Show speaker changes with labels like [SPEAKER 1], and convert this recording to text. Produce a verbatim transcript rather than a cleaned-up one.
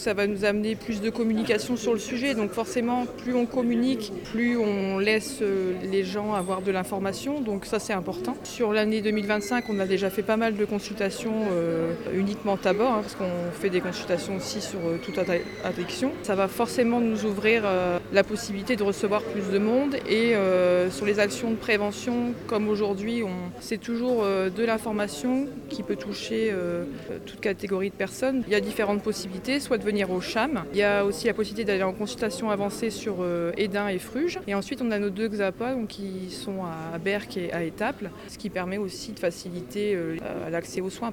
[SPEAKER 1] Ça va nous amener plus de communication sur le sujet, donc forcément plus on communique, plus on laisse les gens avoir de l'information, donc ça c'est important. Sur l'année deux mille vingt-cinq, on a déjà fait pas mal de consultations euh, uniquement tabac, hein, parce qu'on fait des consultations aussi sur euh, toute addiction. Ça va forcément nous ouvrir euh, la possibilité de recevoir plus de monde et euh, sur les actions de prévention, comme aujourd'hui, on... c'est toujours euh, de l'information qui peut toucher euh, toute catégorie de personnes. Il y a différentes possibilités, soit de venir au CHAM. Il y a aussi la possibilité d'aller en consultation avancée sur euh, Édin et Fruges. Et ensuite, on a nos deux X A P A donc, qui sont à Berck et à Étaples, ce qui permet aussi de faciliter euh, l'accès aux soins.